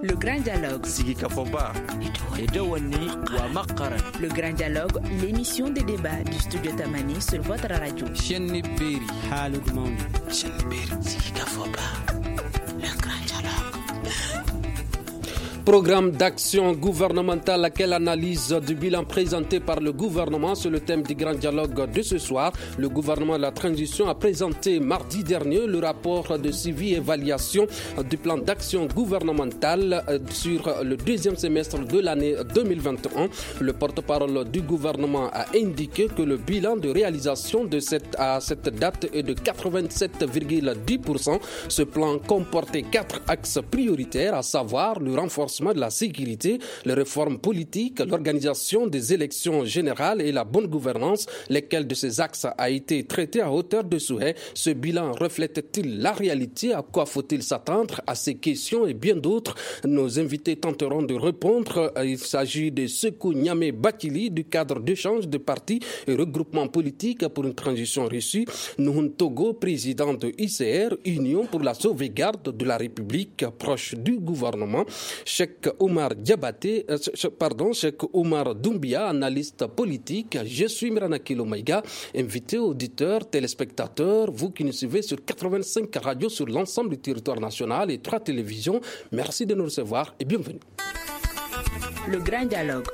Le Grand Dialogue. Le Grand Dialogue, l'émission des débats du Studio Tamani sur votre radio. Programme d'action gouvernementale, laquelle analyse du bilan présenté par le gouvernement sur le thème du grand dialogue de ce soir. Le gouvernement de la transition a présenté mardi dernier le rapport de suivi et évaluation du plan d'action gouvernemental sur le deuxième semestre de l'année 2021. Le porte-parole du gouvernement a indiqué que le bilan de réalisation à cette date est de 87,10%. Ce plan comportait 4 axes prioritaires, à savoir le renforcement de la sécurité, les réformes politiques, l'organisation des élections générales et la bonne gouvernance. Lesquels de ces axes a été traité à hauteur de souhait? Ce bilan reflète-t-il la réalité? À quoi faut-il s'attendre? À ces questions et bien d'autres, nos invités tenteront de répondre. Il s'agit de Sekou Niamé Bakili du cadre d'échange de partis et regroupements politiques pour une transition réussie. Nuhun Togo, président de ICR, Union pour la sauvegarde de la République, proche du gouvernement. Cheikh Oumar Doumbia, analyste politique. Je suis Mirana Kilomaïga, invité auditeurs, téléspectateurs, vous qui nous suivez sur 85 radios sur l'ensemble du territoire national et 3 télévisions. Merci de nous recevoir et bienvenue. Le Grand Dialogue.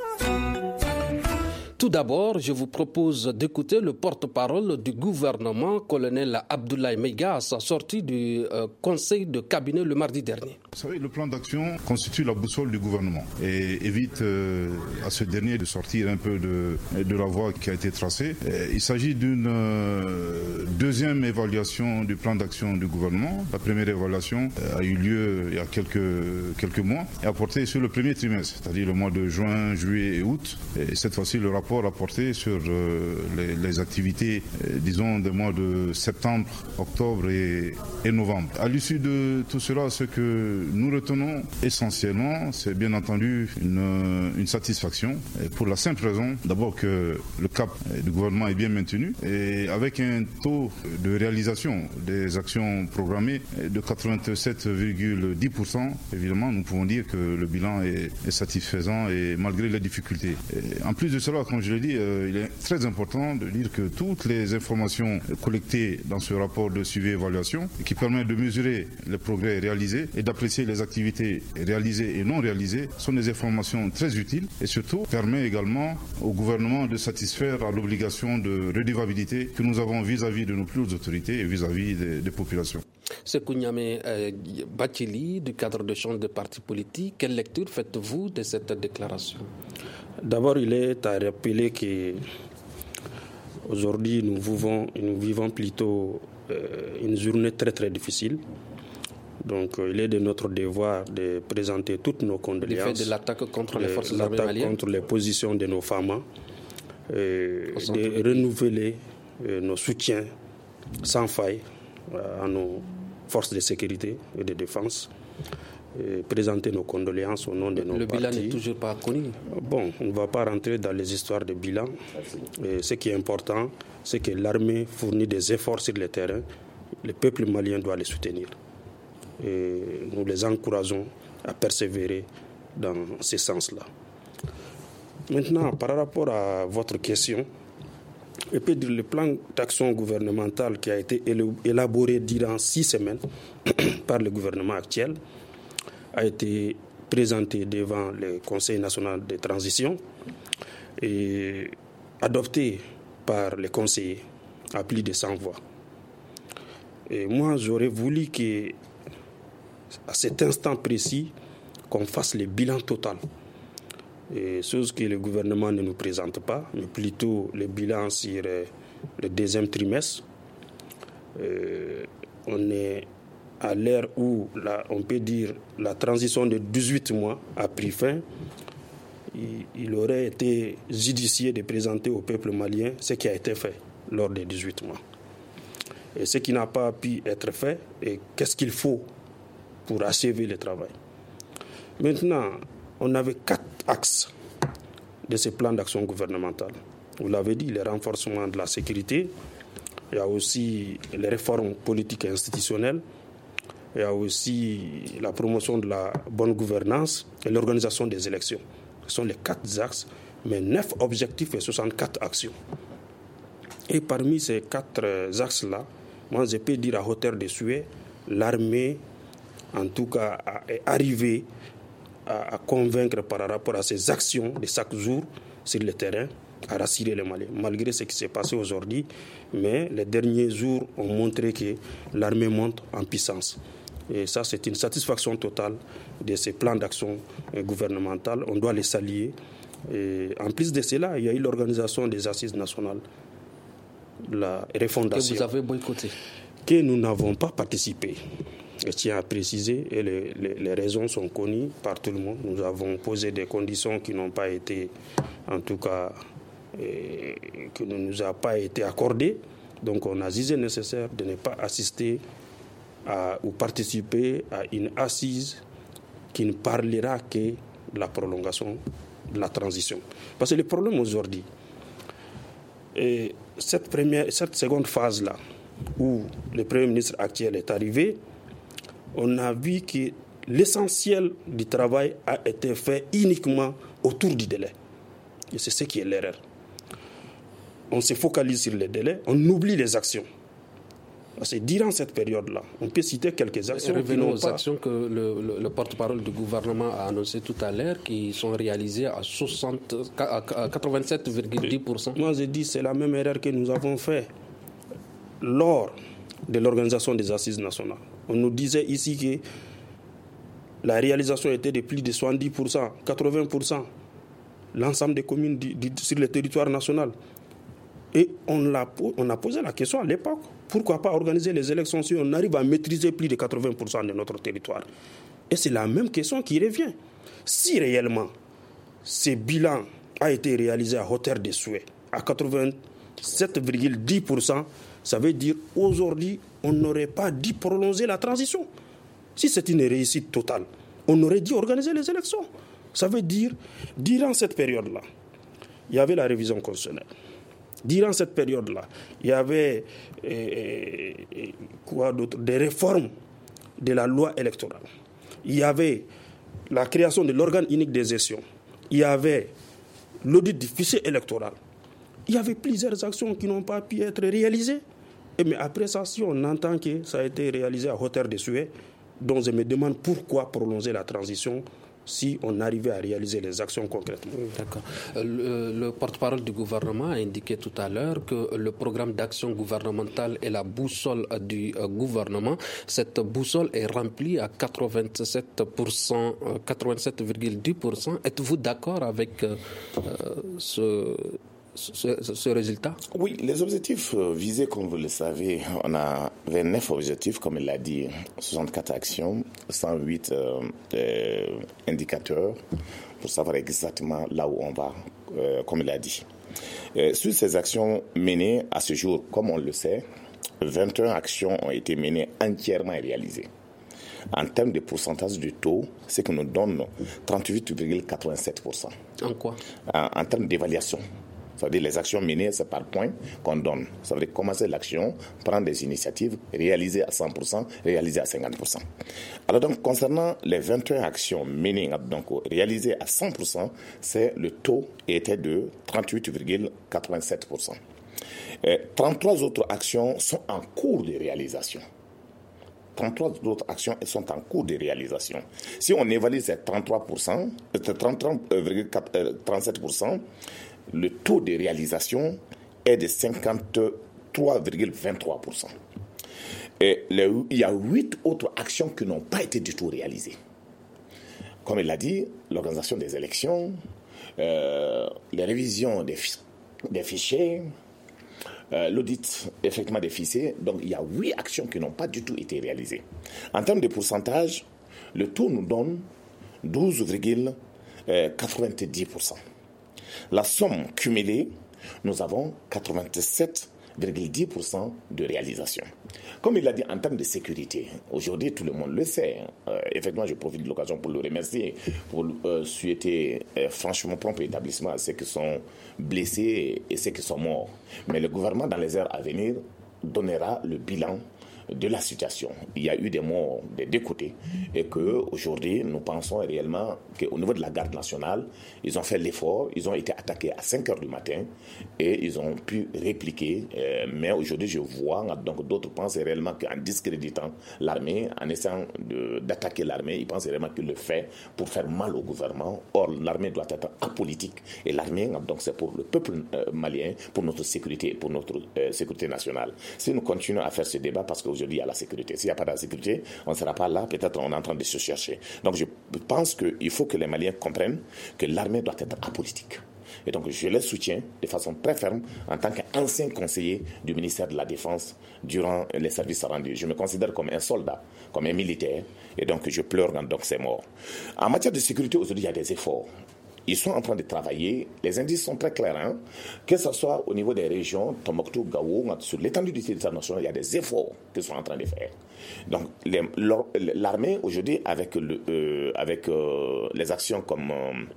Tout d'abord, je vous propose d'écouter le porte-parole du gouvernement, colonel Abdoulaye Meiga, à sa sortie du conseil de cabinet le mardi dernier. Vous savez, le plan d'action constitue la boussole du gouvernement et évite à ce dernier de sortir un peu de la voie qui a été tracée. Il s'agit d'une deuxième évaluation du plan d'action du gouvernement. La première évaluation a eu lieu il y a quelques mois et a porté sur le premier trimestre, c'est-à-dire le mois de juin, juillet et août. Et cette fois-ci, le rapport a porté sur les activités, disons, des mois de septembre, octobre et novembre. À l'issue de tout cela, ce que nous retenons essentiellement, c'est bien entendu une satisfaction, pour la simple raison, d'abord que le cap du gouvernement est bien maintenu, et avec un taux de réalisation des actions programmées de 87,10%, évidemment, nous pouvons dire que le bilan est satisfaisant et malgré les difficultés. Et en plus de cela, comme je l'ai dit, il est très important de dire que toutes les informations collectées dans ce rapport de suivi et évaluation, qui permettent de mesurer les progrès réalisés et d'apprécier les activités réalisées et non réalisées, sont des informations très utiles et surtout permet également au gouvernement de satisfaire à l'obligation de redevabilité que nous avons vis-à-vis de nos plus hautes autorités et vis-à-vis des populations. Sekou Niamé Bakili, du cadre de change de partis politiques, quelle lecture faites-vous de cette déclaration? D'abord, il est à rappeler qu'aujourd'hui, nous vivons plutôt une journée très très difficile. Donc, il est de notre devoir de présenter toutes nos condoléances. Du fait de l'attaque contre les forces armées maliennes, contre les positions de nos femmes, de renouveler nos soutiens sans faille à nos forces de sécurité et de défense. Présenter nos condoléances au nom de nos partis. Le bilan n'est toujours pas connu. Bon, on ne va pas rentrer dans les histoires de bilan. Ce qui est important, c'est que l'armée fournit des efforts sur le terrain. Le peuple malien doit les soutenir. Et nous les encourageons à persévérer dans ce sens-là. Maintenant, par rapport à votre question, je peux dire le plan d'action gouvernemental qui a été élaboré durant 6 semaines par le gouvernement actuel a été présenté devant le Conseil national de transition et adopté par les conseillers à plus de 100 voix. Et moi, j'aurais voulu qu'à cet instant précis, qu'on fasse le bilan total. Chose que le gouvernement ne nous présente pas, mais plutôt le bilan sur le deuxième trimestre. On est à l'ère où, on peut dire, la transition de 18 mois a pris fin. Il aurait été judicieux de présenter au peuple malien ce qui a été fait lors des 18 mois. Et ce qui n'a pas pu être fait, et qu'est-ce qu'il faut pour achever le travail. Maintenant, on avait 4 axes de ce plan d'action gouvernemental. Vous l'avez dit, le renforcement de la sécurité, il y a aussi les réformes politiques et institutionnelles, il y a aussi la promotion de la bonne gouvernance et l'organisation des élections. Ce sont les 4 axes, mais 9 objectifs et 64 actions. Et parmi ces 4 axes-là, moi je peux dire à hauteur de souhait, l'armée, en tout cas, est arrivée à convaincre par rapport à ses actions de chaque jour sur le terrain, à rassurer les Maliens, malgré ce qui s'est passé aujourd'hui. Mais les derniers jours ont montré que l'armée monte en puissance. Et ça, c'est une satisfaction totale de ces plans d'action gouvernementaux. On doit les saluer. Et en plus de cela, il y a eu l'organisation des assises nationales, la refondation. Que vous avez boycotté. Que nous n'avons pas participé. Je tiens à préciser, et les raisons sont connues par tout le monde. Nous avons posé des conditions qui n'ont pas été, en tout cas, qui ne nous a pas été accordées. Donc on a jugé nécessaire de ne pas assister ou participer à une assise qui ne parlera que de la prolongation de la transition. Parce que le problème aujourd'hui, cette seconde phase-là, où le Premier ministre actuel est arrivé, on a vu que l'essentiel du travail a été fait uniquement autour du délai. Et c'est ce qui est l'erreur. On se focalise sur les délais, on oublie les actions. Parce que durant cette période-là, on peut citer quelques actions. Revenons aux actions que le porte-parole du gouvernement a annoncées tout à l'heure, qui sont réalisées à 87,10%. Moi, je dis c'est la même erreur que nous avons faite lors de l'organisation des assises nationales. On nous disait ici que la réalisation était de plus de 70%, 80%, l'ensemble des communes sur le territoire national. Et on a posé la question à l'époque, pourquoi pas organiser les élections si on arrive à maîtriser plus de 80% de notre territoire? Et c'est la même question qui revient. Si réellement ce bilan a été réalisé à hauteur des souhaits, à 87,10%, ça veut dire aujourd'hui, on n'aurait pas dû prolonger la transition. Si c'est une réussite totale, on aurait dû organiser les élections. Ça veut dire, durant cette période-là, il y avait la révision constitutionnelle. Durant cette période-là, il y avait des réformes de la loi électorale. Il y avait la création de l'organe unique des gestions. Il y avait l'audit du fichier électoral. Il y avait plusieurs actions qui n'ont pas pu être réalisées. Mais après ça, si on entend que ça a été réalisé à hauteur de souhait, donc je me demande pourquoi prolonger la transition si on arrivait à réaliser les actions concrètement. D'accord. Le porte-parole du gouvernement a indiqué tout à l'heure que le programme d'action gouvernementale est la boussole du gouvernement. Cette boussole est remplie à 87%, 87,10%. Êtes-vous d'accord avec ce résultat? Oui, les objectifs visés, comme vous le savez, on avait 9 objectifs, comme il l'a dit, 64 actions, 108 indicateurs pour savoir exactement là où on va, comme il l'a dit. Sur ces actions menées à ce jour, comme on le sait, 21 actions ont été menées entièrement et réalisées. En termes de pourcentage du taux, c'est que nous donne 38,87%. En quoi? En termes d'évaluation. Ça veut dire les actions menées, c'est par point qu'on donne. Ça veut dire commencer l'action, prendre des initiatives, réaliser à 100%, réaliser à 50%. Alors donc, concernant les 21 actions menées, donc réalisées à 100%, le taux était de 38,87%. 33 autres actions sont en cours de réalisation. 33 autres actions sont en cours de réalisation. Si on évalue ces 33,37%, le taux de réalisation est de 53,23%. Et il y a 8 autres actions qui n'ont pas été du tout réalisées. Comme il l'a dit, l'organisation des élections, les révisions des fichiers, l'audit effectivement des fichiers. Donc il y a 8 actions qui n'ont pas du tout été réalisées. En termes de pourcentage, le taux nous donne 12,90%. La somme cumulée, nous avons 87,10% de réalisation. Comme il l'a dit en termes de sécurité, aujourd'hui tout le monde le sait. Effectivement, je profite de l'occasion pour le remercier, pour souhaiter franchement prompt établissement à ceux qui sont blessés et ceux qui sont morts. Mais le gouvernement, dans les heures à venir, donnera le bilan de la situation. Il y a eu des morts des deux côtés et qu'aujourd'hui, nous pensons réellement qu'au niveau de la garde nationale, ils ont fait l'effort, ils ont été attaqués à 5 heures du matin et ils ont pu répliquer. Mais aujourd'hui, je vois, donc d'autres pensent réellement qu'en discréditant l'armée, en essayant d'attaquer l'armée, ils pensent réellement qu'ils le font pour faire mal au gouvernement. Or, l'armée doit être apolitique et l'armée, donc c'est pour le peuple malien, pour notre sécurité, pour notre sécurité nationale. Si nous continuons à faire ce débat, parce qu'aujourd'hui il y a la sécurité, s'il n'y a pas de sécurité, on ne sera pas là, peut-être on est en train de se chercher. Donc je pense qu'il faut que les Maliens comprennent que l'armée doit être apolitique. Et donc je les soutiens de façon très ferme en tant qu'ancien conseiller du ministère de la Défense durant les services rendus. Je me considère comme un soldat, comme un militaire, et donc je pleure donc ces morts. En matière de sécurité, aujourd'hui il y a des efforts. Ils sont en train de travailler. Les indices sont très clairs. Que ce soit au niveau des régions, Tombouctou, Gao, sur l'étendue du territoire national, il y a des efforts qu'ils sont en train de faire. Donc, l'armée, aujourd'hui, avec les actions comme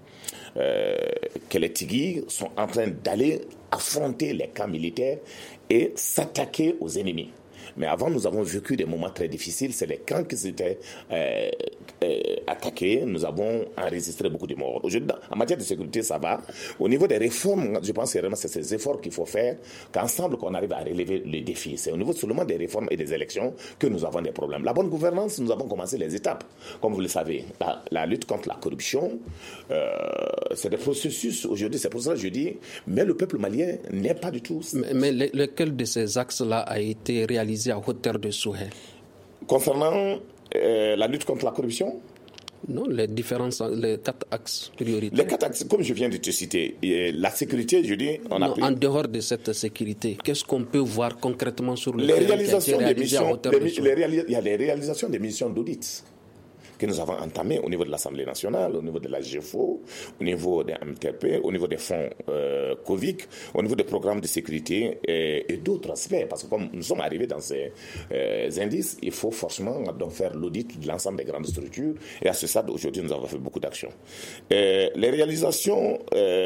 Keletigi, sont en train d'aller affronter les camps militaires et s'attaquer aux ennemis. Mais avant, nous avons vécu des moments très difficiles. C'est les camps qui s'étaient attaqués. Nous avons enregistré beaucoup de morts. Aujourd'hui, en matière de sécurité, ça va. Au niveau des réformes, je pense que c'est ces efforts qu'il faut faire, qu'ensemble, qu'on arrive à relever les défis. C'est au niveau seulement des réformes et des élections que nous avons des problèmes. La bonne gouvernance, nous avons commencé les étapes. Comme vous le savez, la lutte contre la corruption, c'est des processus aujourd'hui. C'est pour ça que je dis, mais le peuple malien n'est pas du tout... Mais lequel de ces axes-là a été réalisé à hauteur de souhait? Concernant la lutte contre la corruption? Non, les 4 axes prioritaires. Les 4 axes, comme je viens de te citer, la sécurité, je dis, en dehors de cette sécurité, qu'est-ce qu'on peut voir concrètement sur le terrain? Les réalisations des missions, il y a les réalisations des missions d'audit que nous avons entamées au niveau de l'Assemblée nationale, au niveau de la GFO, au niveau des MTP, au niveau des fonds Covid, au niveau des programmes de sécurité et d'autres aspects. Parce que comme nous sommes arrivés dans ces indices, il faut forcément donc faire l'audit de l'ensemble des grandes structures. Et à ce stade, aujourd'hui, nous avons fait beaucoup d'actions. Les réalisations,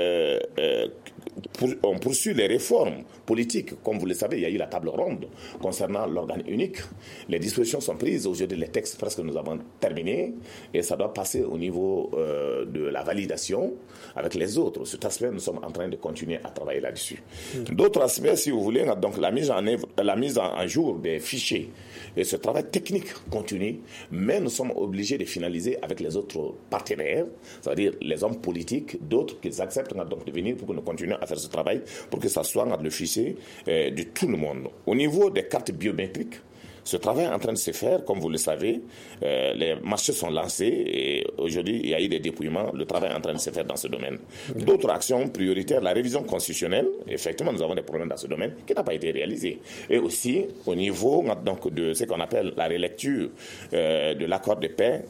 on poursuit les réformes politiques. Comme vous le savez, il y a eu la table ronde concernant l'organe unique. Les dispositions sont prises. Aujourd'hui, les textes, presque nous avons terminé. Et ça doit passer au niveau de la validation avec les autres. Cet aspect, nous sommes en train de continuer à travailler là-dessus. D'autres aspects, si vous voulez, donc la mise en jour des fichiers. Et ce travail technique continue, mais nous sommes obligés de finaliser avec les autres partenaires, c'est-à-dire les hommes politiques, d'autres qui acceptent donc de venir pour que nous continuions à faire ce travail, pour que ça soit le fichier de tout le monde. Au niveau des cartes biométriques, ce travail est en train de se faire, comme vous le savez. Les marchés sont lancés et aujourd'hui, il y a eu des dépouillements. Le travail est en train de se faire dans ce domaine. D'autres actions prioritaires, la révision constitutionnelle. Effectivement, nous avons des problèmes dans ce domaine qui n'a pas été réalisé. Et aussi, au niveau donc, de ce qu'on appelle la relecture de l'accord de paix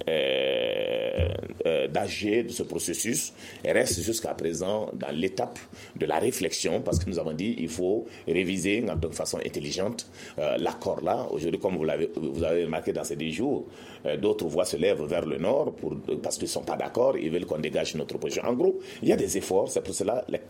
d'AG, de ce processus, reste jusqu'à présent dans l'étape de la réflexion parce que nous avons dit qu'il faut réviser de façon intelligente l'accord là. Aujourd'hui, comme vous avez remarqué dans ces 10 jours, d'autres voix se lèvent vers le nord parce qu'ils ne sont pas d'accord, ils veulent qu'on dégage notre position. En gros, il y a des efforts, c'est pour cela les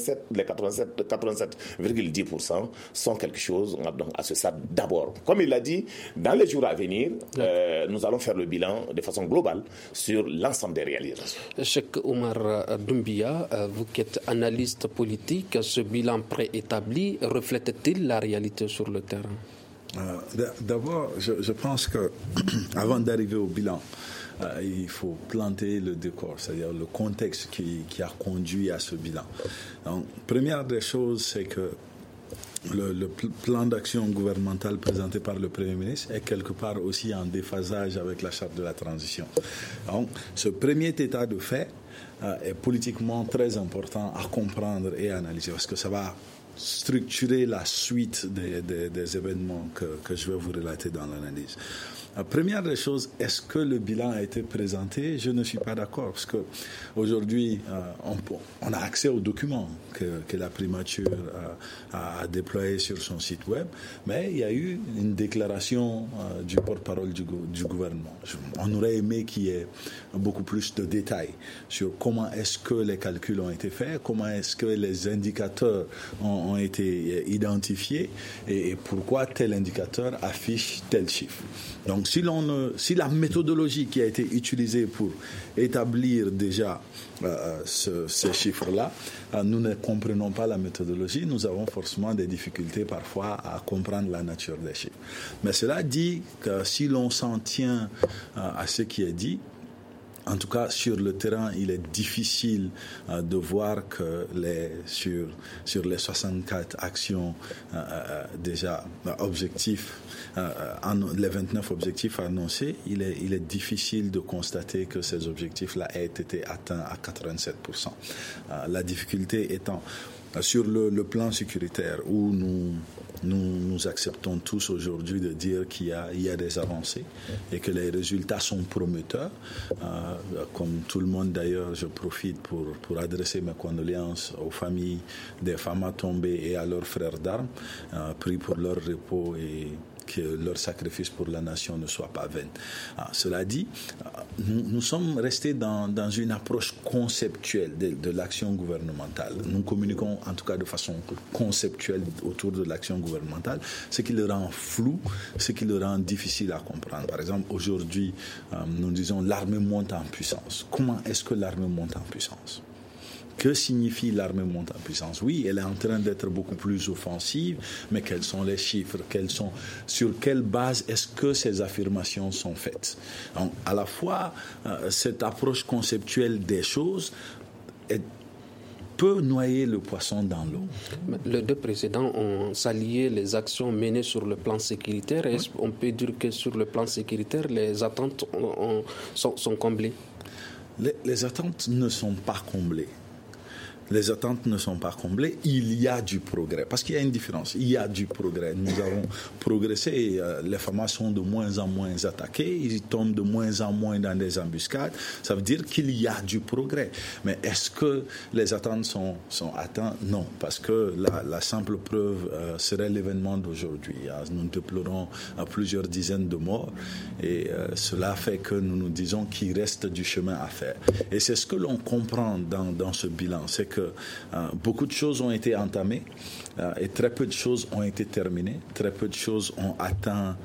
87,10% sont quelque chose à ce stade d'abord. Comme il l'a dit, dans les jours à venir, nous allons faire le bilan de façon globale sur l'ensemble des réalisations. Cheikh Oumar Doumbia, vous qui êtes analyste politique, ce bilan préétabli reflète-t-il la réalité sur le terrain? D'abord, je pense que avant d'arriver au bilan, il faut planter le décor, c'est-à-dire le contexte qui a conduit à ce bilan. Donc, première des choses, c'est que le plan d'action gouvernemental présenté par le Premier ministre est quelque part aussi en déphasage avec la charte de la transition. Donc, ce premier état de fait est politiquement très important à comprendre et à analyser parce que ça va structurer la suite des événements que je vais vous relater dans l'analyse. Première des choses, est-ce que le bilan a été présenté? Je ne suis pas d'accord, parce qu'aujourd'hui, on a accès aux documents que la primature a déployés sur son site web, mais il y a eu une déclaration du porte-parole du gouvernement. On aurait aimé qu'il y ait beaucoup plus de détails sur comment est-ce que les calculs ont été faits, comment est-ce que les indicateurs ont été identifiés et pourquoi tel indicateur affiche tel chiffre. Donc si la méthodologie qui a été utilisée pour établir déjà ces chiffres-là, nous ne comprenons pas la méthodologie, nous avons forcément des difficultés parfois à comprendre la nature des chiffres. Mais cela dit que si l'on s'en tient à ce qui est dit, en tout cas, sur le terrain, il est difficile de voir que sur les 64 actions déjà objectifs, les 29 objectifs annoncés, il est difficile de constater que ces objectifs-là aient été atteints à 87%. La difficulté étant sur le plan sécuritaire, où nous acceptons tous aujourd'hui de dire qu'il y a des avancées et que les résultats sont prometteurs. Comme tout le monde d'ailleurs, je profite pour adresser mes condoléances aux familles des femmes tombées et à leurs frères d'armes, pris pour leur repos et que leur sacrifice pour la nation ne soit pas vain. Cela dit, nous sommes restés dans une approche conceptuelle de l'action gouvernementale. Nous communiquons en tout cas de façon conceptuelle autour de l'action gouvernementale, ce qui le rend flou, ce qui le rend difficile à comprendre. Par exemple, aujourd'hui, nous disons l'armée monte en puissance. Comment est-ce que l'armée monte en puissance ? Que signifie l'armée monte en puissance? Oui, elle est en train d'être beaucoup plus offensive, mais quels sont les chiffres? Sur quelle base est-ce que ces affirmations sont faites? Donc, à la fois, cette approche conceptuelle des choses peut noyer le poisson dans l'eau. Les deux présidents ont salué les actions menées sur le plan sécuritaire. Est-ce qu'on peut dire que sur le plan sécuritaire, les attentes sont comblées? Les attentes ne sont pas comblées. Les attentes ne sont pas comblées, il y a du progrès. Parce qu'il y a une différence, il y a du progrès. Nous avons progressé, les FAMA sont de moins en moins attaqués, ils tombent de moins en moins dans des embuscades. Ça veut dire qu'il y a du progrès. Mais est-ce que les attentes sont atteintes? Non, parce que la simple preuve serait l'événement d'aujourd'hui. Nous déplorons plusieurs dizaines de morts et cela fait que nous disons qu'il reste du chemin à faire. Et c'est ce que l'on comprend dans ce bilan, c'est que beaucoup de choses ont été entamées et très peu de choses ont été terminées, très peu de choses ont atteint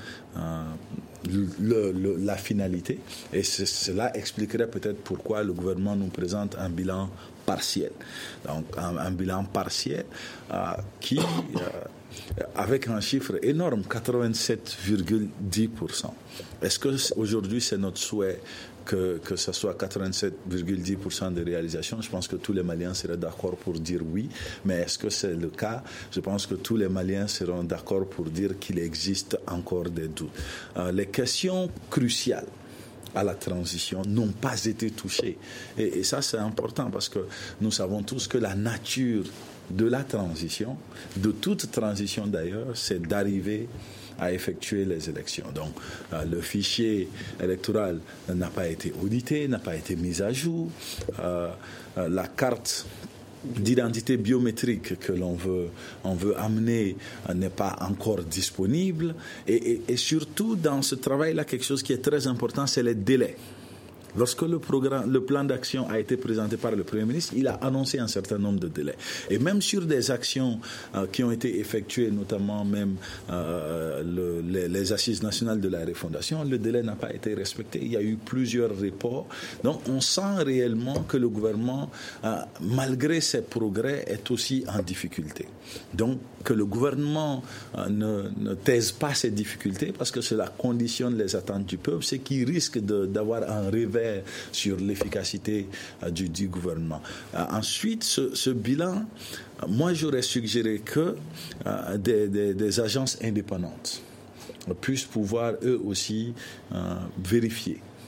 la finalité, et cela expliquerait peut-être pourquoi le gouvernement nous présente un bilan partiel. Donc un bilan partiel qui avec un chiffre énorme, 87,10%. Est-ce que aujourd'hui c'est notre souhait que ce soit 87,10% de réalisation? Je pense que tous les Maliens seraient d'accord pour dire oui, mais est-ce que c'est le cas? Je pense que tous les Maliens seront d'accord pour dire qu'il existe encore des doutes. Les questions cruciales à la transition n'ont pas été touchées. Et ça, c'est important parce que nous savons tous que la nature de la transition, de toute transition d'ailleurs, c'est d'arriver à effectuer les élections. Donc, le fichier électoral n'a pas été audité, n'a pas été mis à jour. La carte d'identité biométrique que l'on veut amener n'est pas encore disponible. Et surtout, dans ce travail-là, quelque chose qui est très important, c'est les délais. Lorsque le plan d'action a été présenté par le Premier ministre, il a annoncé un certain nombre de délais. Et même sur des actions qui ont été effectuées, notamment même les assises nationales de la refondation, le délai n'a pas été respecté. Il y a eu plusieurs reports. Donc on sent réellement que le gouvernement, malgré ses progrès, est aussi en difficulté. Donc que le gouvernement ne taise pas ces difficultés parce que cela conditionne les attentes du peuple, c'est qu'il risque d'avoir un revers sur l'efficacité du gouvernement. Ensuite, ce bilan, moi j'aurais suggéré que des agences indépendantes puissent pouvoir eux aussi vérifier.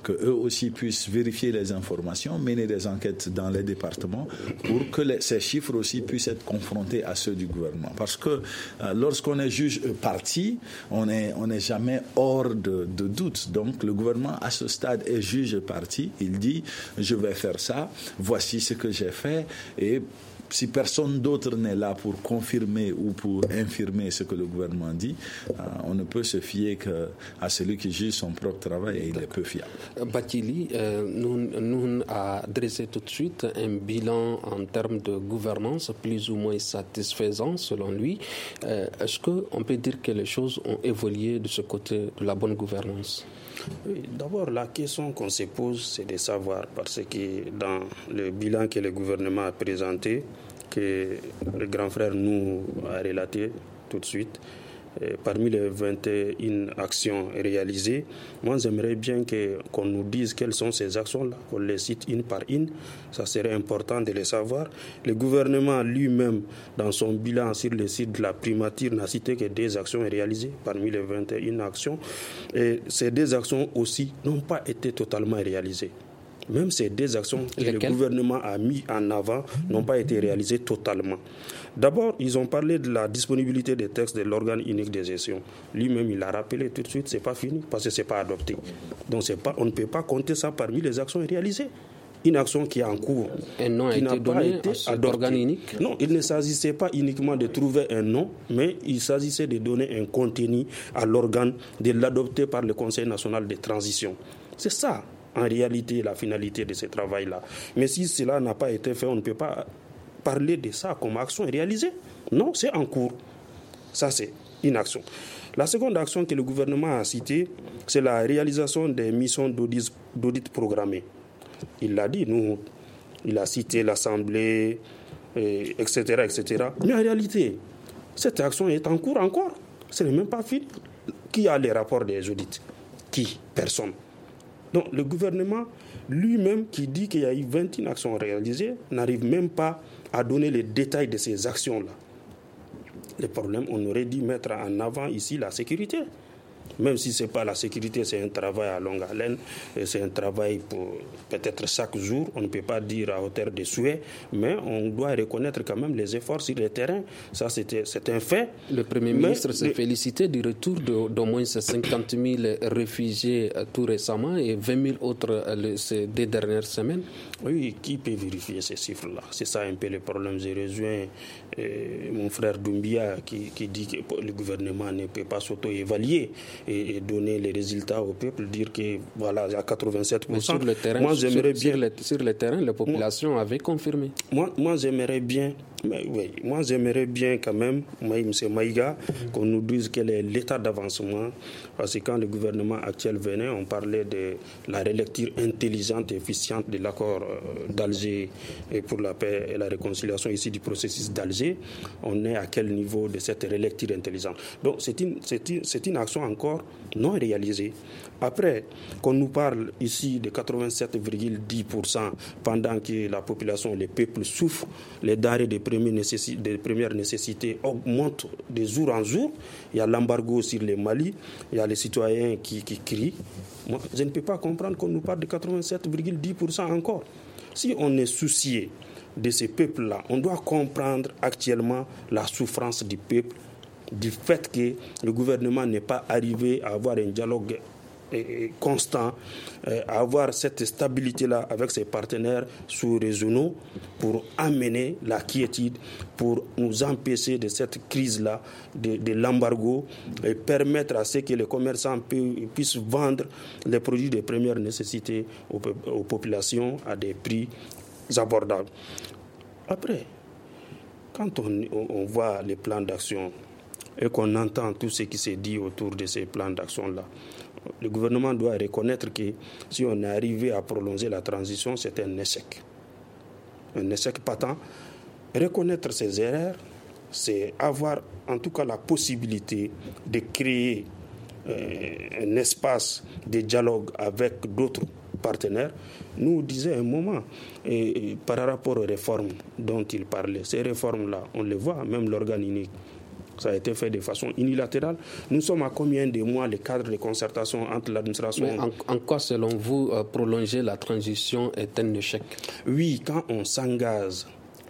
qu'eux aussi puissent vérifier les informations, mener des enquêtes dans les départements pour que ces chiffres aussi puissent être confrontés à ceux du gouvernement. Parce que lorsqu'on est juge parti, on n'est jamais hors de doute. Donc le gouvernement à ce stade est juge parti. Il dit je vais faire ça, voici ce que j'ai fait, et si personne d'autre n'est là pour confirmer ou pour infirmer ce que le gouvernement dit, on ne peut se fier qu'à celui qui juge son propre travail, et il est peu fiable. Bathily, nous a dressé tout de suite un bilan en termes de gouvernance plus ou moins satisfaisant selon lui. Est-ce qu'on peut dire que les choses ont évolué de ce côté de la bonne gouvernance? Oui, d'abord, la question qu'on se pose, c'est de savoir, parce que dans le bilan que le gouvernement a présenté, que le grand frère nous a relaté tout de suite, parmi les 21 actions réalisées, moi j'aimerais bien qu'on nous dise quelles sont ces actions-là, qu'on les cite une par une. Ça serait important de les savoir. Le gouvernement lui-même, dans son bilan sur le site de la primature, n'a cité que 2 actions réalisées parmi les 21 actions. Et ces 2 actions aussi n'ont pas été totalement réalisées. Même ces 2 actions que le gouvernement a mis en avant n'ont pas été réalisées totalement. D'abord, ils ont parlé de la disponibilité des textes de l'organe unique de gestion. Lui-même, il a rappelé tout de suite, c'est pas fini parce que c'est pas adopté. Donc on ne peut pas compter ça parmi les actions réalisées. Une action qui est en cours, un nom a été donné à cet organe unique. Non, il ne s'agissait pas uniquement de trouver un nom, mais il s'agissait de donner un contenu à l'organe, de l'adopter par le Conseil national de transition. C'est ça, en réalité, la finalité de ce travail-là. Mais si cela n'a pas été fait, on ne peut pas parler de ça comme action réalisée. Non, c'est en cours. Ça, c'est une action. La seconde action que le gouvernement a citée, c'est la réalisation des missions d'audit programmées. Il l'a dit, il a cité l'Assemblée, etc., etc. Mais en réalité, cette action est en cours encore. Ce n'est même pas fini. Qui a les rapports des audits? Qui? Personne. Donc le gouvernement lui-même qui dit qu'il y a eu 21 actions réalisées n'arrive même pas à donner les détails de ces actions-là. Le problème, on aurait dû mettre en avant ici la sécurité. Même si ce n'est pas la sécurité, c'est un travail à longue haleine, c'est un travail pour peut-être chaque jour, on ne peut pas dire à hauteur de souhait, mais on doit reconnaître quand même les efforts sur le terrain. Ça, c'est un fait. Le Premier ministre s'est félicité du retour d'au moins 50 000 réfugiés tout récemment et 20 000 autres ces 2 dernières semaines. Oui, qui peut vérifier ces chiffres-là? C'est ça un peu le problème. J'ai rejoint mon frère Doumbia qui dit que le gouvernement ne peut pas s'auto-évaluer et donner les résultats au peuple, dire que voilà, il y a 87%. Mais sur le terrain, moi, j'aimerais bien, sur le terrain, la population avait confirmé. Moi, j'aimerais bien, quand même, M. Maïga, qu'on nous dise quel est l'état d'avancement. Parce que quand le gouvernement actuel venait, on parlait de la relecture intelligente et efficiente de l'accord d'Alger pour la paix et la réconciliation ici du processus d'Alger. On est à quel niveau de cette relecture intelligente? Donc, c'est une action encore non réalisée. Après, qu'on nous parle ici de 87,10% pendant que la population, le peuple souffre, les denrées de première nécessité augmentent de jour en jour. Il y a l'embargo sur le Mali, il y a les citoyens qui crient. Moi, je ne peux pas comprendre qu'on nous parle de 87,10% encore. Si on est soucié de ces peuples-là, on doit comprendre actuellement la souffrance du peuple, du fait que le gouvernement n'est pas arrivé à avoir un dialogue constant, à avoir cette stabilité-là avec ses partenaires sous-régionaux pour amener la quiétude, pour nous empêcher de cette crise-là, de l'embargo, et permettre à ce que les commerçants puissent vendre les produits de première nécessité aux populations à des prix abordables. Après, quand on voit les plans d'action et qu'on entend tout ce qui s'est dit autour de ces plans d'action-là, le gouvernement doit reconnaître que si on est arrivé à prolonger la transition, c'est un échec. Un échec patent. Reconnaître ses erreurs, c'est avoir en tout cas la possibilité de créer un espace de dialogue avec d'autres partenaires. Nous disait un moment, par rapport aux réformes dont il parlait, ces réformes-là, on les voit, même l'organe unique Ça a été fait de façon unilatérale. Nous sommes à combien de mois le cadre de concertation entre l'administration... Mais en quoi, selon vous, prolonger la transition est un échec? Oui, quand on s'engage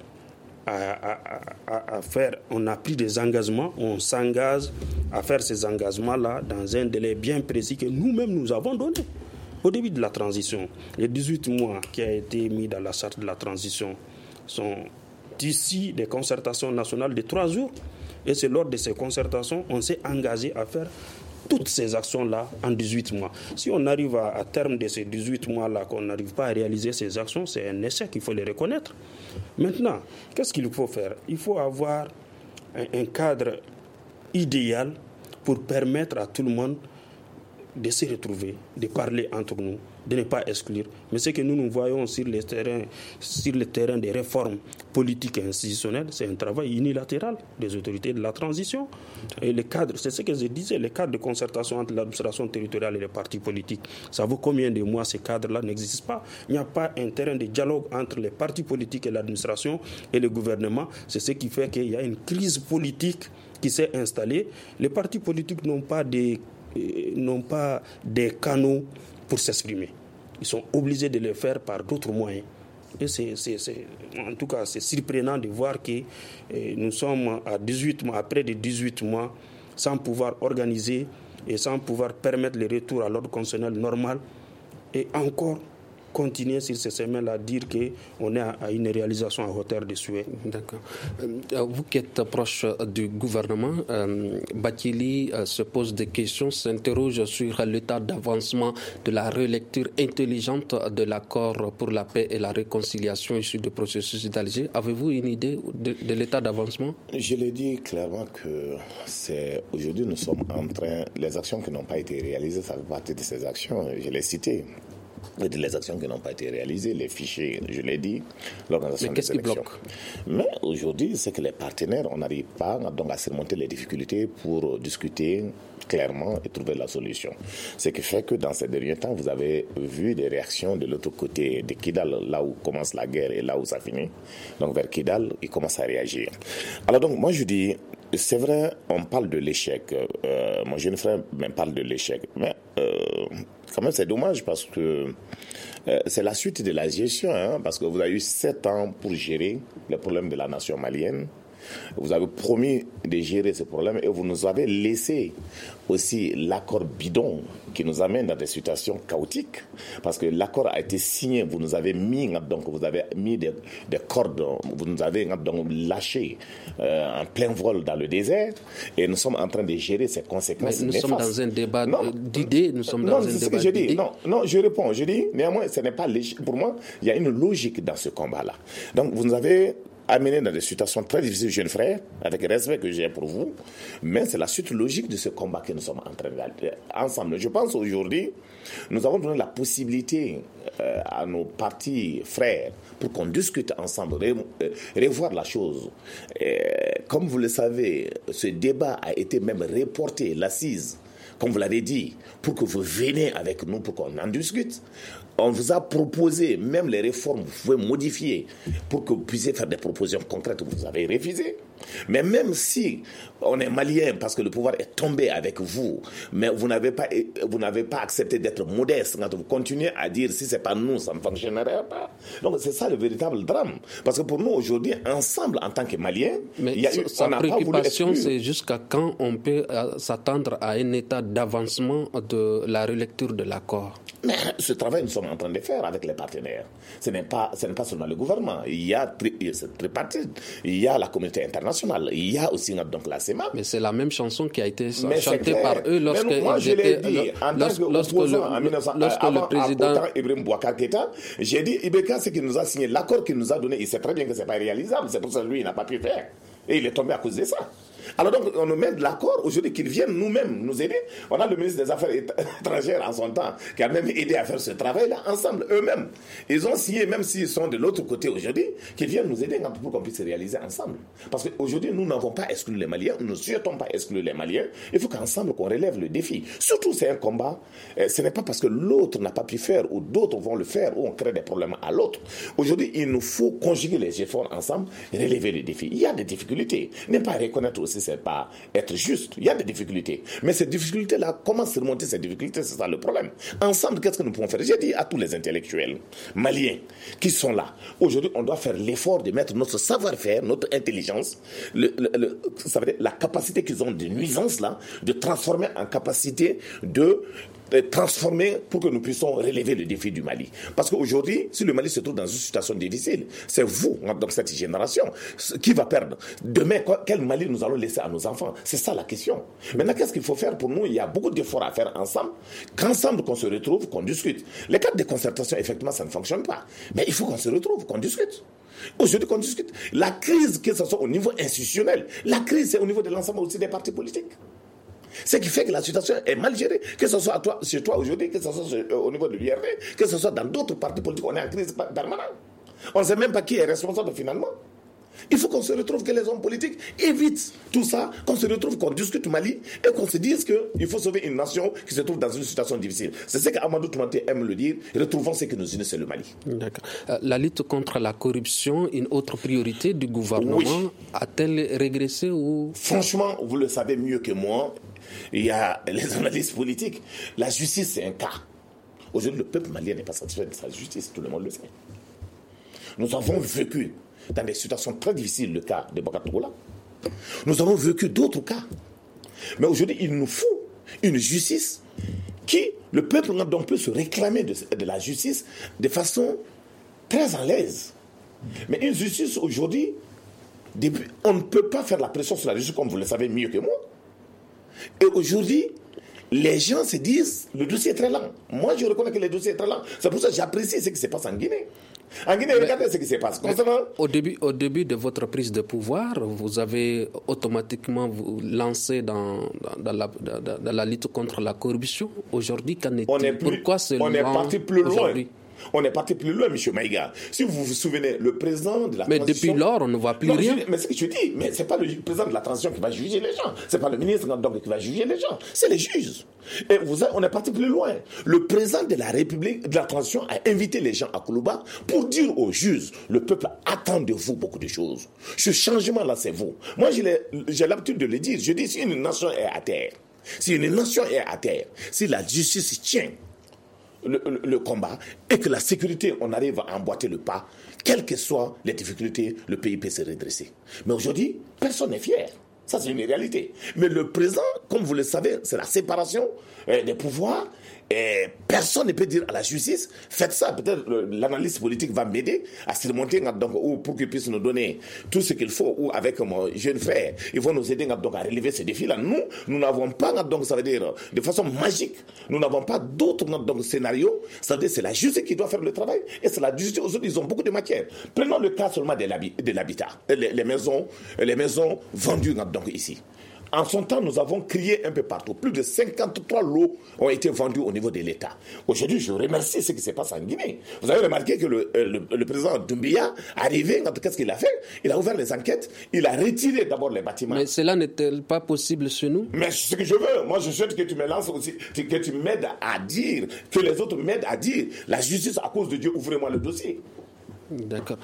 à faire, on a pris des engagements, on s'engage à faire ces engagements-là dans un délai bien précis que nous-mêmes nous avons donné. Au début de la transition, les 18 mois qui a été mis dans la charte de la transition sont issus des concertations nationales de 3 jours. Et c'est lors de ces concertations, on s'est engagé à faire toutes ces actions-là en 18 mois. Si on arrive à terme de ces 18 mois-là, qu'on n'arrive pas à réaliser ces actions, c'est un échec, il faut le reconnaître. Maintenant, qu'est-ce qu'il faut faire? Il faut avoir un cadre idéal pour permettre à tout le monde de se retrouver, de parler entre nous, de ne pas exclure. Mais ce que nous voyons sur le terrain des réformes politiques et institutionnelles, c'est un travail unilatéral des autorités de la transition. Et le cadre, c'est ce que je disais, le cadre de concertation entre l'administration territoriale et les partis politiques, ça vaut combien de mois ces cadres-là n'existent pas? Il n'y a pas un terrain de dialogue entre les partis politiques et l'administration et le gouvernement. C'est ce qui fait qu'il y a une crise politique qui s'est installée. Les partis politiques n'ont pas des canaux pour s'exprimer. Ils sont obligés de le faire par d'autres moyens. Et en tout cas, c'est surprenant de voir que nous sommes à 18 mois, après de 18 mois, sans pouvoir organiser et sans pouvoir permettre le retour à l'ordre constitutionnel normal. Et encore continuer sur ce chemin-là à dire qu'on est à une réalisation à hauteur de souhait. D'accord. Vous qui êtes proche du gouvernement, Bathily se pose des questions, s'interroge sur l'état d'avancement de la relecture intelligente de l'accord pour la paix et la réconciliation issu du processus d'Alger. Avez-vous une idée de l'état d'avancement? Je l'ai dit clairement que aujourd'hui nous sommes en train, les actions qui n'ont pas été réalisées, ça fait partie de ces actions, je l'ai cité. Les actions qui n'ont pas été réalisées, les fichiers, je l'ai dit, l'organisation des élections. Mais aujourd'hui, c'est que les partenaires, on n'arrive pas donc à surmonter les difficultés pour discuter clairement et trouver la solution. Ce qui fait que dans ces derniers temps, vous avez vu des réactions de l'autre côté de Kidal, là où commence la guerre et là où ça finit. Donc vers Kidal, ils commencent à réagir. Alors donc, moi je dis, c'est vrai, on parle de l'échec. Mon jeune frère me parle de l'échec. Mais quand même, c'est dommage parce que c'est la suite de la gestion. Parce que vous avez eu 7 ans pour gérer les problèmes de la nation malienne. Vous avez promis de gérer ces problèmes et vous nous avez laissé aussi l'accord bidon qui nous amène dans des situations chaotiques. Parce que l'accord a été signé, vous nous avez mis des cordes, vous nous avez donc lâché en plein vol dans le désert et nous sommes en train de gérer ces conséquences. Mais nous sommes dans un débat d'idées, nous sommes dans un débat d'idées. Non, c'est ce que je dis. Non, je réponds. Je dis, néanmoins, ce n'est pas légique. Pour moi, il y a une logique dans ce combat-là. Donc, vous nous avez amené dans des situations très difficiles, jeune frère, avec le respect que j'ai pour vous, mais c'est la suite logique de ce combat que nous sommes en train de faire ensemble. Je pense aujourd'hui, nous avons donné la possibilité à nos partis frères pour qu'on discute ensemble, revoir la chose. Comme vous le savez, ce débat a été même reporté, l'assise, comme vous l'avez dit, pour que vous veniez avec nous, pour qu'on en discute. On vous a proposé même les réformes, vous pouvez modifier pour que vous puissiez faire des propositions concrètes, vous avez refusé. Mais même si on est malien parce que le pouvoir est tombé avec vous, mais vous n'avez pas accepté d'être modeste quand vous continuez à dire si c'est pas nous, ça ne fonctionnerait pas. Donc c'est ça le véritable drame. Parce que pour nous aujourd'hui, ensemble en tant que Maliens, sa préoccupation, c'est jusqu'à quand on peut s'attendre à un état d'avancement de la relecture de l'accord. Mais ce travail, nous sommes en train de faire avec les partenaires. Ce n'est pas seulement le gouvernement. Il y a cette tripartite. Il y a la communauté internationale. Il y a aussi donc la CEMA. Mais c'est la même chanson qui a été chantée par eux lorsque le président Ibrahim Boubacar Keïta, j'ai dit Ibeka, c'est qu'il nous a signé l'accord qu'il nous a donné. Il sait très bien que c'est pas réalisable. C'est pour ça que lui, il n'a pas pu faire. Et il est tombé à cause de ça. Alors donc, on nous met de l'accord aujourd'hui qu'ils viennent nous-mêmes nous aider. On a le ministre des Affaires étrangères en son temps qui a même aidé à faire ce travail-là ensemble, eux-mêmes. Ils ont signé, même s'ils sont de l'autre côté aujourd'hui, qu'ils viennent nous aider pour qu'on puisse réaliser ensemble. Parce qu'aujourd'hui, nous n'avons pas exclu les Maliens, nous ne souhaitons pas exclure les Maliens. Il faut qu'ensemble, qu'on relève le défi. Surtout, c'est un combat. Ce n'est pas parce que l'autre n'a pas pu faire ou d'autres vont le faire ou on crée des problèmes à l'autre. Aujourd'hui, il nous faut conjuguer les efforts ensemble et relever les défis. Il y a des difficultés. Ne pas reconnaître aussi aussi, c'est pas être juste. Il y a des difficultés. Mais ces difficultés-là, comment surmonter ces difficultés, c'est ça le problème. Ensemble, qu'est-ce que nous pouvons faire? J'ai dit à tous les intellectuels maliens qui sont là, aujourd'hui, on doit faire l'effort de mettre notre savoir-faire, notre intelligence, ça veut dire la capacité qu'ils ont de nuisance là, de transformer en capacité de transformer pour que nous puissions relever le défi du Mali. Parce qu'aujourd'hui, si le Mali se trouve dans une situation difficile, c'est vous, dans cette génération, qui va perdre. Demain, quel Mali nous allons laisser à nos enfants? C'est ça la question. Maintenant, qu'est-ce qu'il faut faire pour nous? Il y a beaucoup d'efforts à faire ensemble, qu'ensemble qu'on se retrouve, qu'on discute. Les cadres de concertation, effectivement, ça ne fonctionne pas. Mais il faut qu'on se retrouve, qu'on discute. Aujourd'hui, qu'on discute. La crise, que ce soit au niveau institutionnel, la crise, c'est au niveau de l'ensemble aussi des partis politiques. Ce qui fait que la situation est mal gérée, que ce soit chez toi aujourd'hui, que ce soit au niveau de l'IRD, que ce soit dans d'autres partis politiques, on est en crise permanente. On ne sait même pas qui est responsable finalement. Il faut qu'on se retrouve, que les hommes politiques évitent tout ça, qu'on se retrouve, qu'on discute Mali et qu'on se dise qu'il faut sauver une nation qui se trouve dans une situation difficile. C'est ce qu'Amadou Toumate aime le dire. Retrouvons ce que nous unit, c'est le Mali. D'accord. La lutte contre la corruption, une autre priorité du gouvernement, a-t-elle régressé ou... Franchement, vous le savez mieux que moi. Il y a les analystes politiques. La justice, c'est un cas. Aujourd'hui, le peuple malien n'est pas satisfait de sa justice, tout le monde le sait. Nous avons vécu dans des situations très difficiles le cas de Bakatoula. Nous avons vécu d'autres cas. Mais aujourd'hui, il nous faut une justice qui, le peuple donc peut se réclamer de la justice de façon très à l'aise. Mais une justice aujourd'hui, on ne peut pas faire la pression sur la justice comme vous le savez mieux que moi. Et aujourd'hui, les gens se disent, le dossier est très lent. Moi, je reconnais que le dossier est très lent. C'est pour ça que j'apprécie ce qui se passe en Guinée. En Guinée, regardez ce qui se passe. Au début de votre prise de pouvoir, vous avez automatiquement lancé dans la lutte contre la corruption. Aujourd'hui, qu'en est-il? Pourquoi on est parti plus loin. On est parti plus loin, M. Maïga. Si vous vous souvenez, le président de la transition... Mais depuis lors, on ne voit plus rien. Mais ce que je dis, mais ce n'est pas le président de la transition qui va juger les gens. Ce n'est pas le ministre qui va juger les gens. C'est les juges. Et on est parti plus loin. Le président de la République, de la transition, a invité les gens à Koulouba pour dire aux juges, le peuple attend de vous beaucoup de choses. Ce changement-là, c'est vous. Moi, j'ai l'habitude de le dire. Je dis, si une nation est à terre, si la justice tient le combat et que la sécurité, on arrive à emboîter le pas, quelles que soient les difficultés, le pays peut se redresser. Mais aujourd'hui, personne n'est fier. Ça, c'est une réalité. Mais le présent, comme vous le savez, c'est la séparation des pouvoirs. Et personne ne peut dire à la justice, faites ça. Peut-être l'analyste politique va m'aider à surmonter ou pour qu'il puisse nous donner tout ce qu'il faut. Ou avec mon jeune frère, ils vont nous aider à relever ces défis-là. Nous n'avons pas, ça veut dire, de façon magique, nous n'avons pas d'autres scénarios. Ça veut dire c'est la justice qui doit faire le travail. Et c'est la justice. Aujourd'hui, ils ont beaucoup de matière. Prenons le cas seulement de l'habitat. Les maisons vendues ici. En son temps, nous avons crié un peu partout. Plus de 53 lots ont été vendus au niveau de l'État. Aujourd'hui, je remercie ce qui se passe en Guinée. Vous avez remarqué que le président Doumbia, arrivé, qu'est-ce qu'il a fait? Il a ouvert les enquêtes, il a retiré d'abord les bâtiments. Mais cela n'est-il pas possible chez nous? Mais ce que je veux, moi je souhaite que tu me lances aussi, que tu m'aides à dire, que les autres m'aident à dire, la justice à cause de Dieu, ouvrez-moi le dossier. D'accord.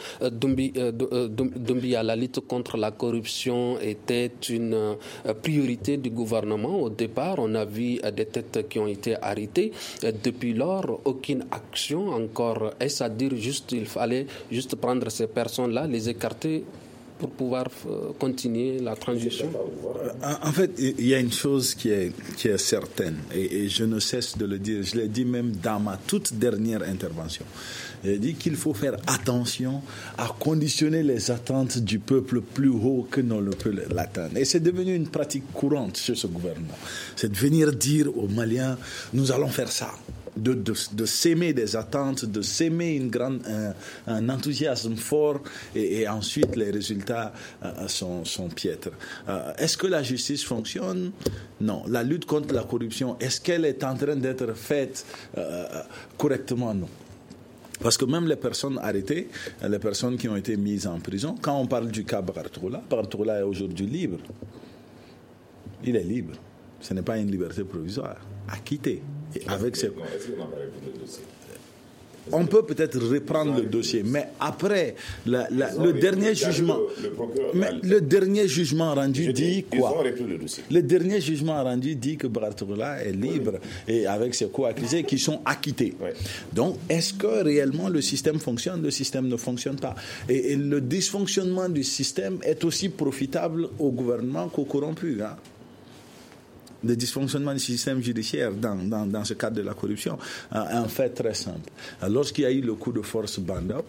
Doumbia, la lutte contre la corruption était une priorité du gouvernement. Au départ, on a vu des têtes qui ont été arrêtées. Depuis lors, aucune action encore. Est-ce à dire il fallait juste prendre ces personnes-là, les écarter pour pouvoir continuer la transition? En fait, il y a une chose qui est certaine, et je ne cesse de le dire, je l'ai dit même dans ma toute dernière intervention. J'ai dit qu'il faut faire attention à conditionner les attentes du peuple plus haut que l'on ne peut l'atteindre. Et c'est devenu une pratique courante chez ce gouvernement. C'est de venir dire aux Maliens, nous allons faire ça. De s'aimer des attentes, de s'aimer un enthousiasme fort et ensuite les résultats sont piètres. Est-ce que la justice fonctionne? Non. La lutte contre la corruption, est-ce qu'elle est en train d'être faite correctement? Non. Parce que même les personnes arrêtées, les personnes qui ont été mises en prison, quand on parle du cas Bakatoula est aujourd'hui libre. Il est libre. Ce n'est pas une liberté provisoire. Acquitté. Et avec ses... on peut peut-être reprendre le dossier, mais après le dernier jugement, le dernier jugement rendu dit quoi? Le dernier jugement rendu dit que Barthola est libre et avec ses co-accusés qui sont acquittés. Ouais. Donc, est-ce que réellement le système fonctionne? Le système ne fonctionne pas. Et le dysfonctionnement du système est aussi profitable au gouvernement qu'aux corrompus. Hein. Le dysfonctionnement du système judiciaire dans ce cadre de la corruption, un fait très simple. Lorsqu'il y a eu le coup de force Banda,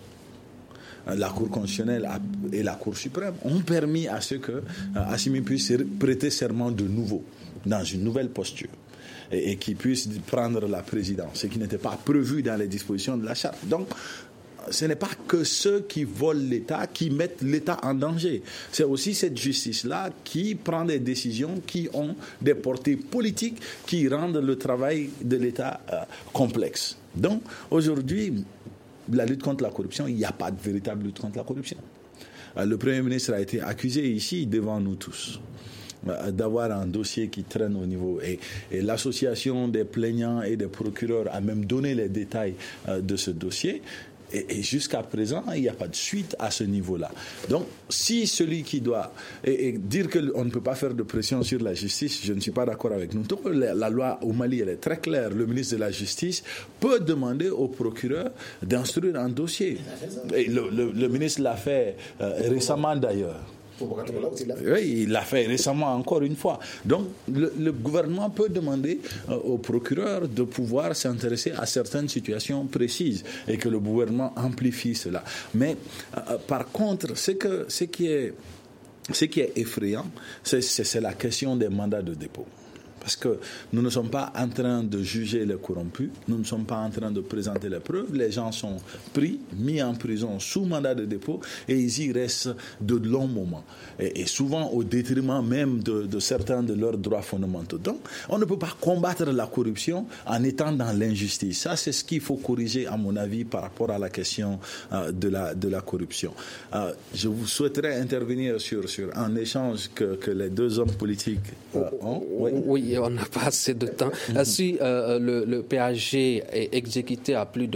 la Cour constitutionnelle et la Cour suprême ont permis à ce que Assimi puisse prêter serment de nouveau, dans une nouvelle posture, et qu'il puisse prendre la présidence, ce qui n'était pas prévu dans les dispositions de la charte. Donc, ce n'est pas que ceux qui volent l'État qui mettent l'État en danger. C'est aussi cette justice-là qui prend des décisions qui ont des portées politiques qui rendent le travail de l'État complexe. Donc, aujourd'hui, la lutte contre la corruption, il n'y a pas de véritable lutte contre la corruption. Le Premier ministre a été accusé ici devant nous tous d'avoir un dossier qui traîne au niveau. Et l'association des plaignants et des procureurs a même donné les détails de ce dossier. Et jusqu'à présent, il n'y a pas de suite à ce niveau-là. Donc, si celui qui doit... Et dire qu'on ne peut pas faire de pression sur la justice, je ne suis pas d'accord avec nous. Donc, la loi au Mali, elle est très claire. Le ministre de la Justice peut demander au procureur d'instruire un dossier. Et le ministre l'a fait récemment d'ailleurs. Oui, il l'a fait récemment encore une fois. Donc, le gouvernement peut demander au procureur de pouvoir s'intéresser à certaines situations précises et que le gouvernement amplifie cela. Mais par contre, ce qui est effrayant, c'est la question des mandats de dépôt. Parce que nous ne sommes pas en train de juger les corrompus, nous ne sommes pas en train de présenter les preuves, les gens sont pris, mis en prison sous mandat de dépôt et ils y restent de longs moments. Et souvent au détriment même de certains de leurs droits fondamentaux. Donc, on ne peut pas combattre la corruption en étant dans l'injustice. Ça, c'est ce qu'il faut corriger, à mon avis, par rapport à la question de la corruption. Je vous souhaiterais intervenir sur un échange que les deux hommes politiques ont. Oui. On n'a pas assez de temps. Si le PAG est exécuté à plus de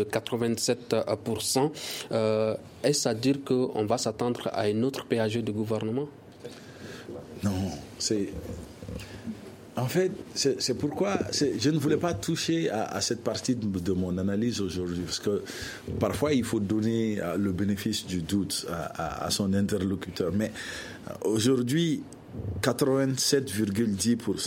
87%, est-ce à dire qu'on va s'attendre à un autre PAG de gouvernement? Non, en fait, c'est pourquoi je ne voulais pas toucher à cette partie de mon analyse aujourd'hui, parce que parfois il faut donner le bénéfice du doute à son interlocuteur. Mais aujourd'hui, 87,10%.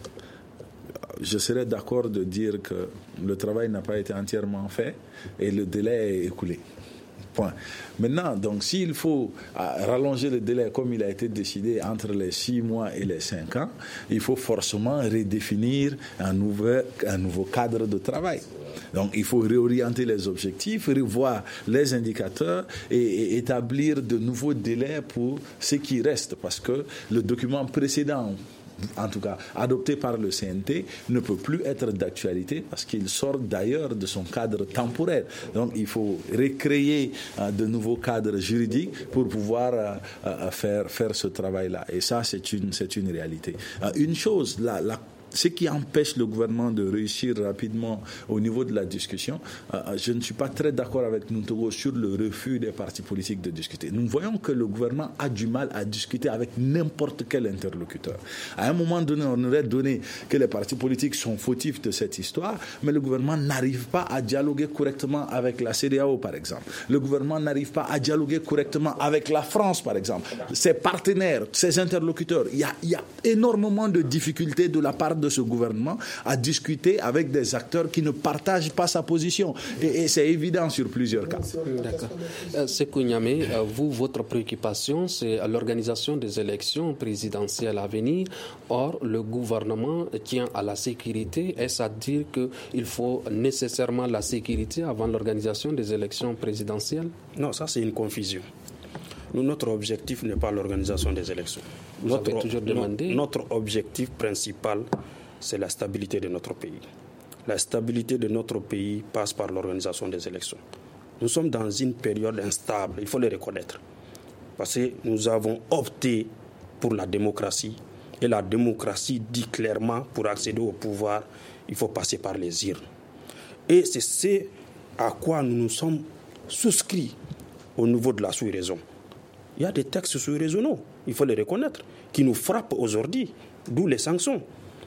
Je serais d'accord de dire que le travail n'a pas été entièrement fait et le délai est écoulé. Point. Maintenant, donc, s'il faut rallonger le délai comme il a été décidé entre les 6 mois et les 5 ans, il faut forcément redéfinir un nouveau cadre de travail. Donc, il faut réorienter les objectifs, revoir les indicateurs et établir de nouveaux délais pour ce qui reste. Parce que le document précédent, en tout cas adopté par le CNT, ne peut plus être d'actualité parce qu'il sort d'ailleurs de son cadre temporel. Donc il faut recréer de nouveaux cadres juridiques pour pouvoir faire ce travail-là. Et ça, c'est une réalité. Une chose, ce qui empêche le gouvernement de réussir rapidement au niveau de la discussion, je ne suis pas très d'accord avec Nuntogo sur le refus des partis politiques de discuter. Nous voyons que le gouvernement a du mal à discuter avec n'importe quel interlocuteur. À un moment donné, on aurait donné que les partis politiques sont fautifs de cette histoire, mais le gouvernement n'arrive pas à dialoguer correctement avec la CEDEAO, par exemple. Le gouvernement n'arrive pas à dialoguer correctement avec la France, par exemple. Ses partenaires, ses interlocuteurs, il y a énormément de difficultés de la part de ce gouvernement à discuter avec des acteurs qui ne partagent pas sa position. Et c'est évident sur plusieurs cas. D'accord. Sékou Niamé, vous, votre préoccupation, c'est l'organisation des élections présidentielles à venir. Or, le gouvernement tient à la sécurité. Est-ce à dire qu'il faut nécessairement la sécurité avant l'organisation des élections présidentielles? Non, ça c'est une confusion. Notre objectif n'est pas l'organisation des élections. Vous avez toujours demandé. Notre objectif principal, c'est la stabilité de notre pays. La stabilité de notre pays passe par l'organisation des élections. Nous sommes dans une période instable, il faut le reconnaître. Parce que nous avons opté pour la démocratie. Et la démocratie dit clairement, pour accéder au pouvoir, il faut passer par les urnes. Et c'est à quoi nous nous sommes souscrits au niveau de la sous-région. Il y a des textes sous-régionaux, il faut les reconnaître, qui nous frappent aujourd'hui, d'où les sanctions.